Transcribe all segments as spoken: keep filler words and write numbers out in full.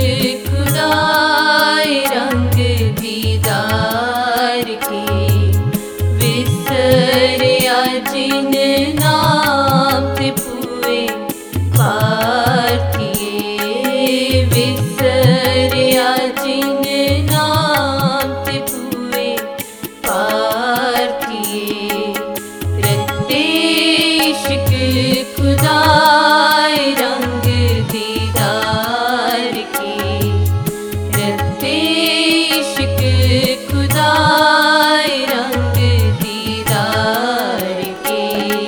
खुदाए रंग दीदार के, विसरिया जिन नाम ते पुए पार्थिए, विसरिया जिन नाम ते पुए पार्थिए। रत्ते इश्क खुदाए रंग दीदार के, रत्ते इश्क खुदाए रंग दीदार के।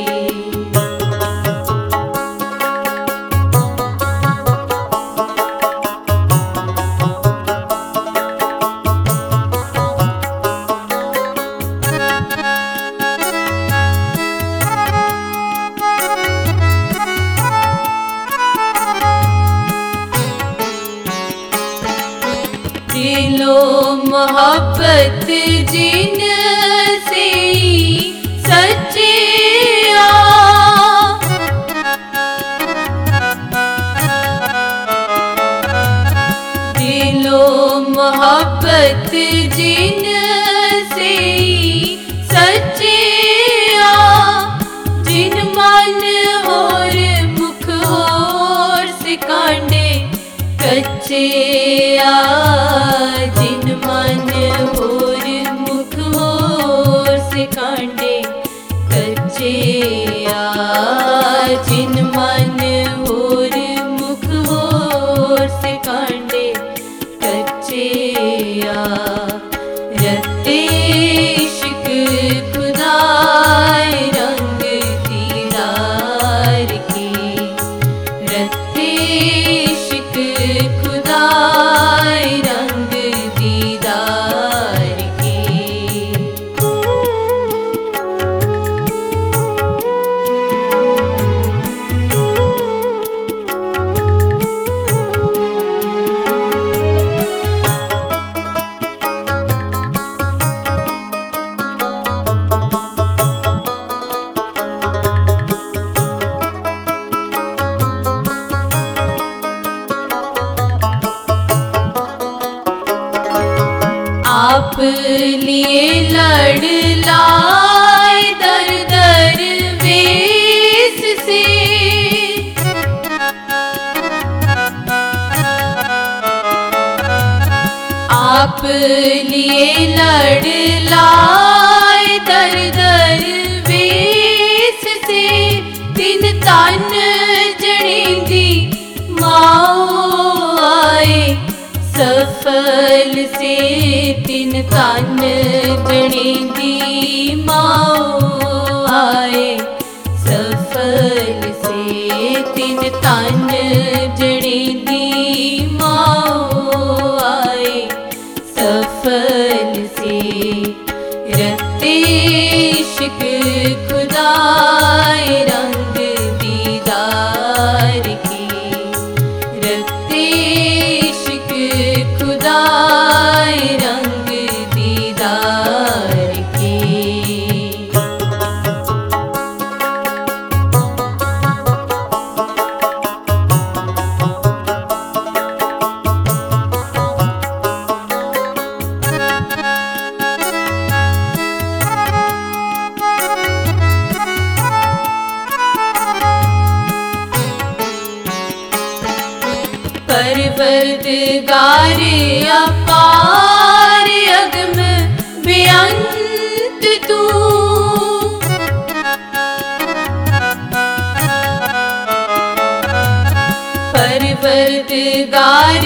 दिलो मोहब्बत जिन से सच्चे आ, दिलो मोहब्बत जिन से सच्चे आ, जिन मन और मुख और सिकांडे कच्चे आ, जिन मन और मुख और सिकांडे कच्चे आ, जिन मन और मुख और सिकांडे कच्चे आ। रत्ते इश्क खुदाए रंग दीदार के, रत्ते इश्क खुदाए रंग दीदार के। आप लिए लड़ लाए दर दर वेस से, आप लिए लड़ लाए दर दर वेस से, दिन तन जड़ेंदी माओ आए सफल से, तिन तन जड़ेंदी माओ आए सफल से, तिन तन जड़ेंदी माओ आए सफल से। रत्ते इश्क खुदाए रंग दीदार के, रत्ते इश्क खुदाए रंग दीदार के। परवरदिगार अपार अगम बेअंत तू, परवरदिगार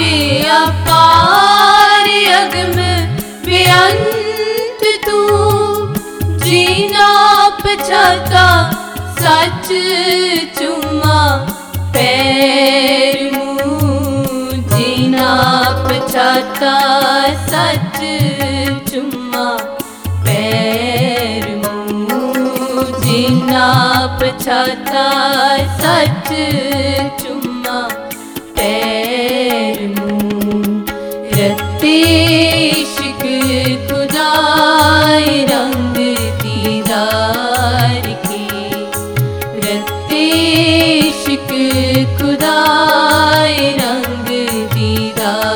अपार अगम बेअंत तू, जीना पछाता सच चुम्मा पैर मुँह, जीना पछाता सच चुम्मा पैर मुँह, जीना पछाता सच चुम्मा पैर मुँह। रत्ते इश्क खुदाए रंग दीदार के, रत्ते इश्क खुदाए रंग दीदार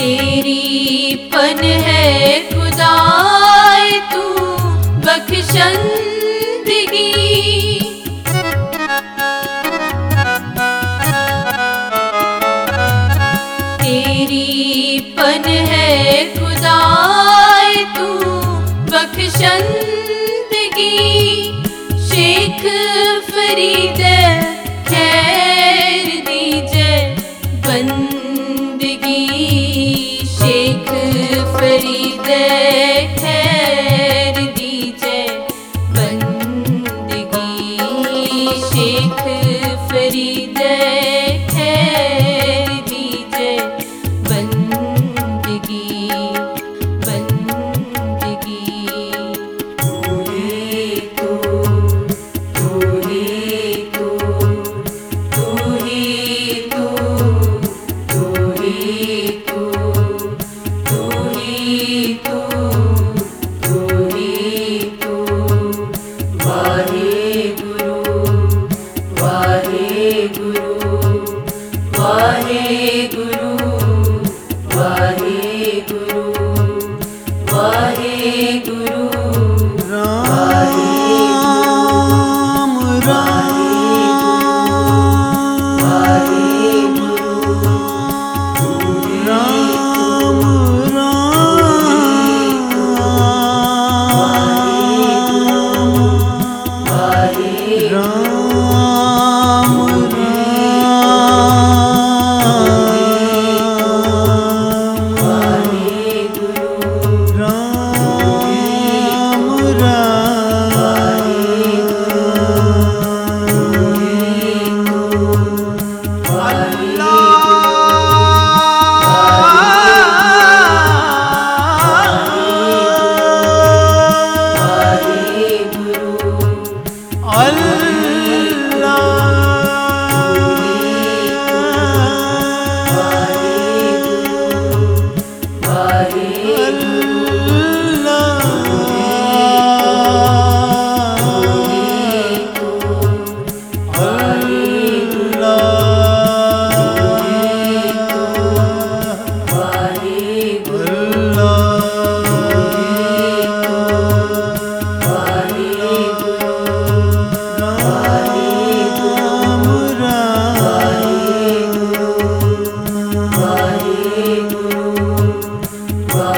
तेरी पन है खुदाए तू बख्शंदगी। तेरी पन है खुदाए तू बख्शंदगी। शेख फरीद खैर दीजे बंदगी। शेख फरीद खैर दीजे बंदगी। शेख फरीद खैर दीजे बंदगी बंदगी। तू ही तू, तू ही तू, तू ही तू, तू ही तू, तू ही तू, तू ही तू। वाहे गुरु वाहे गुरु वाहे गुरु वाहे गुरु वाहे गुरु। राम राम राम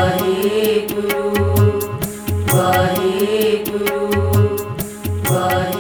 वाहे गुरु वाहे